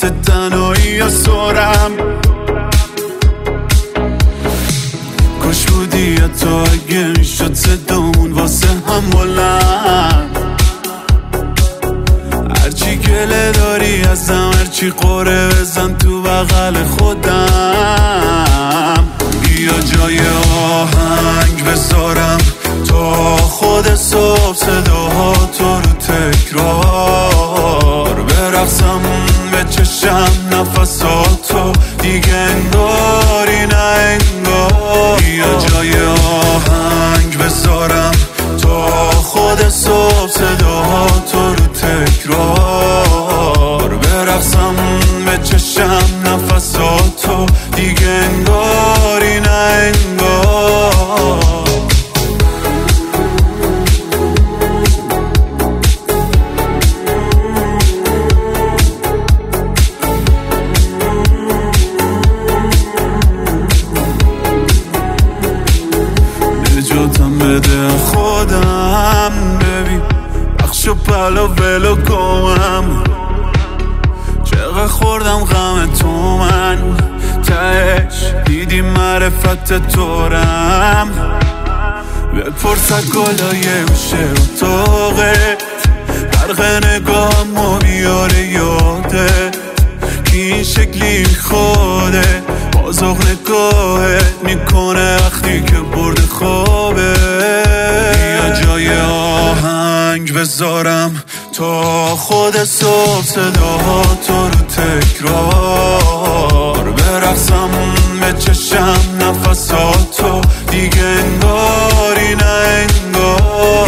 واسه تنهایی یا سرم. کاش بودی یا تو اگه میشد صدامون واسه هم بلند. هرچی گله داری ازم، هرچی قره بزن تو بغل خودم. بیا جای آهنگ بذارم تا خود صبح صداها تو رو تکرار برقصم، به چشم نفساتو دیگه انگاری نه انگار. بیا جای آهنگ بذارم تا خود صبح صداها تو رو تکرار برقصم، به چشم نفساتو دیگه انگاری نه انگار. نجاتم بده خودم، ببین بخش و پلا ولو کنم. چقدر خوردم غم تو من، تهش دیدی معرفت تورم. بپرس گلای گوشه اتاقت، برق نگاهم بیاره یادت که این شکلی خوده بازاق نگاهت میکنه وقتی که برد خوابه. بیا جای آهنگ بذارم تا خود صبح صداها تو رو تکرار برقصم، به چشم نفساتو دیگه انگاری نه انگار.